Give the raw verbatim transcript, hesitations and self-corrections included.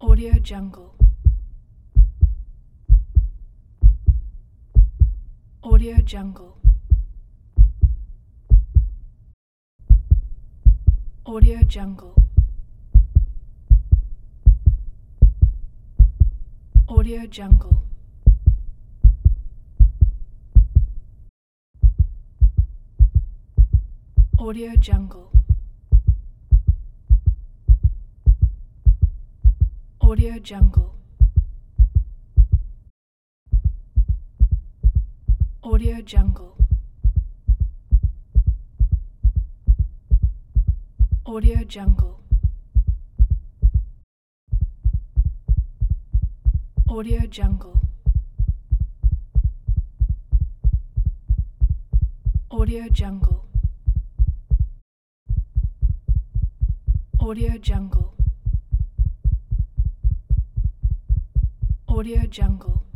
Audio Jungle. Audio Jungle. Audio Jungle. Audio Jungle. Audio Jungle. Audio Jungle. Audio Jungle. Audio Jungle. Audio Jungle. Audio Jungle. Audio Jungle. Audio Jungle.